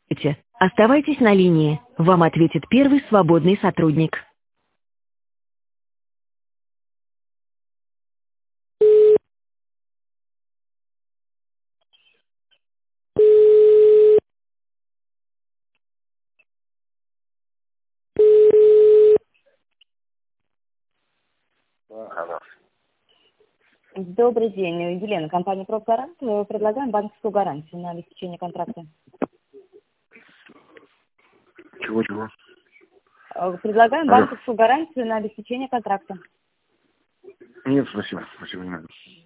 Оставайтесь на линии. Вам ответит первый свободный сотрудник. Алло. Добрый день, Елена, компания «Профгарант». Предлагаем банковскую гарантию на обеспечение контракта. Чего? Предлагаем Алло. банковскую гарантию на обеспечение контракта. Нет, спасибо. Спасибо, не надо.